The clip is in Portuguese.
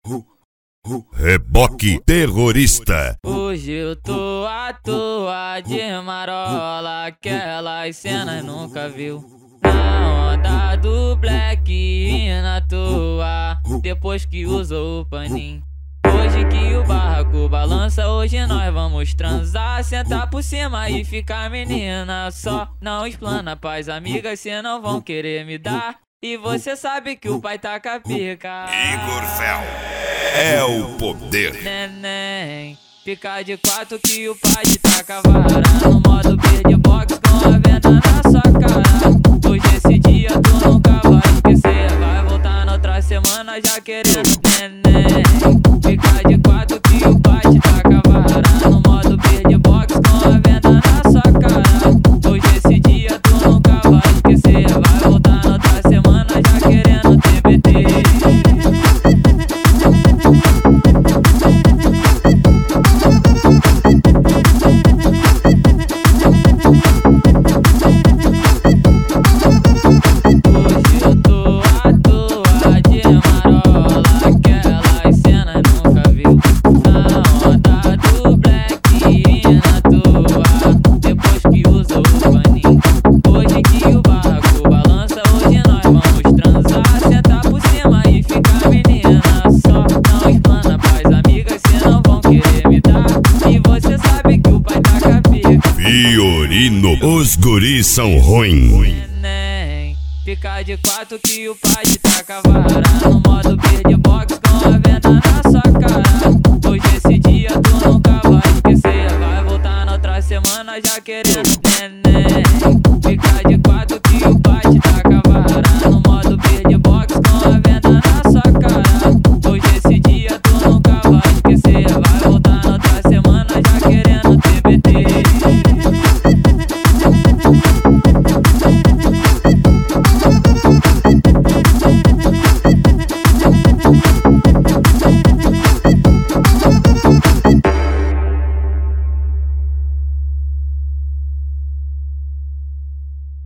Reboque terrorista. Hoje eu tô à toa de marola, aquelas cenas nunca viu. Na onda do black e na toa, depois que usou o paninho. Hoje que o barraco balança, hoje nós vamos transar, sentar por cima e ficar menina. Só não explana pras amigas, cê não vão querer me dar. E você sabe que o pai tá com a pica. Igor Fel é o poder. Neném, fica de quatro que o pai te taca vara. No modo beatbox com a venda na sua cara. Hoje esse dia tu nunca vai esquecer. Vai voltar na outra semana já querendo neném. Fica de quatro que o pai te taca vara. No modo beatbox com a venda na sua cara. Hoje esse dia tu nunca vai esquecer. Vai voltar na outra semana já querendo TBT. Fiorino, os guris são ruins. Neném, fica de quatro que o pai te taca vara. No modo beatbox